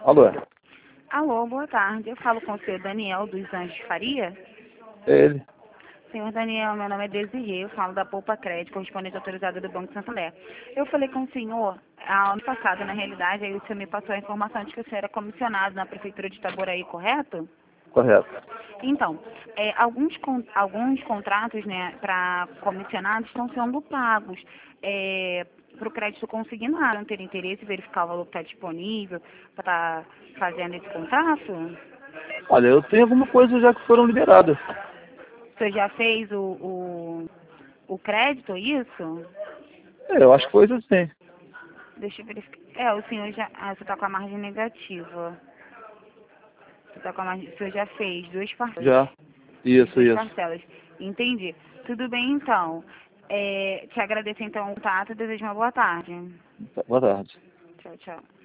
Alô? Alô, boa tarde. Eu falo com o senhor Daniel dos Anjos Faria. É ele. Senhor Daniel, meu nome é Desirê, eu falo da Poupa Crédito, correspondente autorizada do Banco Santander. Eu falei com o senhor ano passado, na realidade, aí o senhor me passou a informação de que o senhor era comissionado na Prefeitura de Itaboraí, correto? Correto. Então, alguns contratos, né, para comissionados estão sendo pagos. Para o crédito consignado, não ter interesse em verificar o valor que está disponível para estar fazendo esse contrato? Olha, eu tenho alguma coisa já que foram liberadas. O senhor já fez o crédito, isso? Eu acho que foi isso sim. Deixa eu verificar. O senhor já. Você está com a margem negativa. Você tá com a margem. O senhor já fez duas parcelas. Já. Fez Isso, duas isso. parcelas. Entendi. Tudo bem, então. Te agradeço, então, o contato e desejo uma boa tarde. Boa tarde. Tchau, tchau.